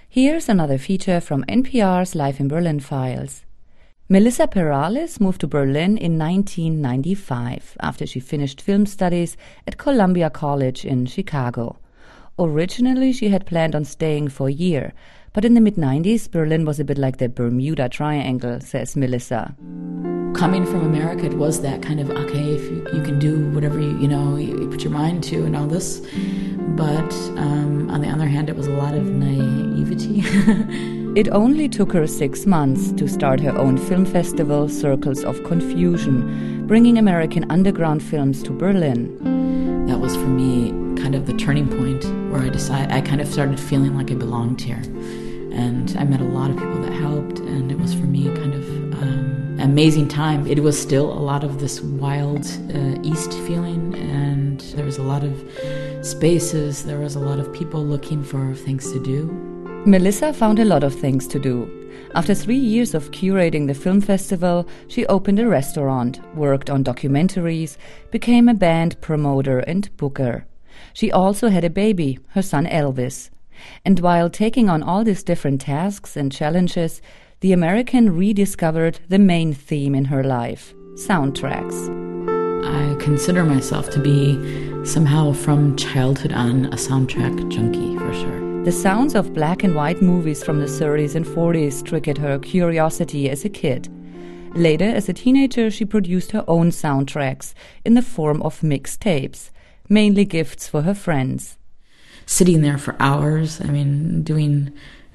Here's another feature from NPR's Life in Berlin files. Melissa Perales moved to Berlin in 1995 after she finished film studies at Columbia College in Chicago. Originally, she had planned on staying for a year, but in the mid-90s, Berlin was a bit like the Bermuda Triangle, says Melissa. Coming from America, it was that kind of, okay, if you can do whatever you put your mind to and all this. But on the other hand, it was a lot of naivety. It only took her 6 months to start her own film festival, Circles of Confusion, bringing American underground films to Berlin. That was, for me, kind of the turning point where I kind of started feeling like I belonged here. And I met a lot of people that helped, and it was, for me, kind of an amazing time. It was still a lot of this wild East feeling, and there was a lot of spaces, there was a lot of people looking for things to do. Melissa found a lot of things to do. After 3 years of curating the film festival, she opened a restaurant, worked on documentaries, became a band promoter and booker. She also had a baby, her son Elvis. And while taking on all these different tasks and challenges, the American rediscovered the main theme in her life: soundtracks. I consider myself to be somehow from childhood on a soundtrack junkie, for sure. The sounds of black and white movies from the 30s and 40s triggered her curiosity as a kid. Later, as a teenager, she produced her own soundtracks in the form of mixtapes, mainly gifts for her friends. Sitting there for hours, doing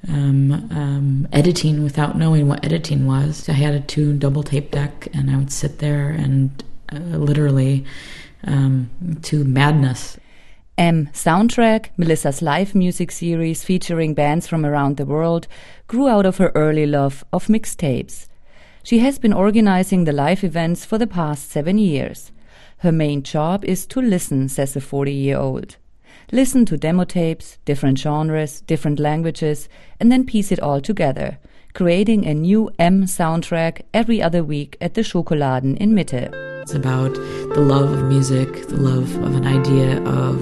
editing without knowing what editing was. I had a 2 double tape deck, and I would sit there and literally to madness. Soundtrack, Melissa's live music series featuring bands from around the world, grew out of her early love of mixtapes. She has been organizing the live events for the past 7 years. Her main job is to listen, says the 40-year-old. Listen to demo tapes, different genres, different languages, and then piece it all together, creating a new soundtrack every other week at the Schokoladen in Mitte. It's about the love of music, the love of an idea of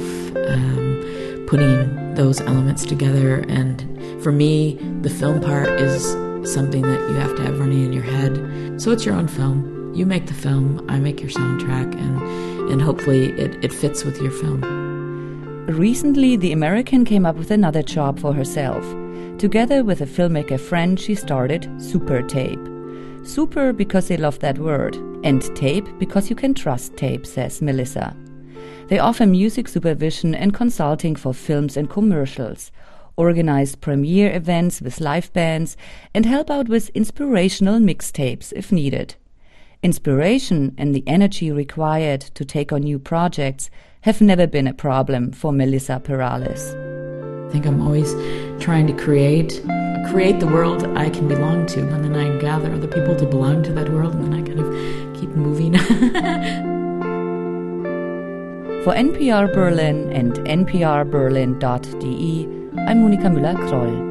putting those elements together. And for me, the film part is something that you have to have running in your head. So it's your own film. You make the film, I make your soundtrack, and hopefully it fits with your film. Recently, the American came up with another job for herself. Together with a filmmaker friend, she started Super Tape. Super because they love that word, and tape because you can trust tape, says Melissa. They offer music supervision and consulting for films and commercials, organize premiere events with live bands, and help out with inspirational mixtapes if needed. Inspiration and the energy required to take on new projects have never been a problem for Melissa Perales. I think I'm always trying to create the world I can belong to, and then I gather other people to belong to that world, and then I kind of keep moving. For NPR Berlin and nprberlin.de, I'm Monika Müller-Kroll.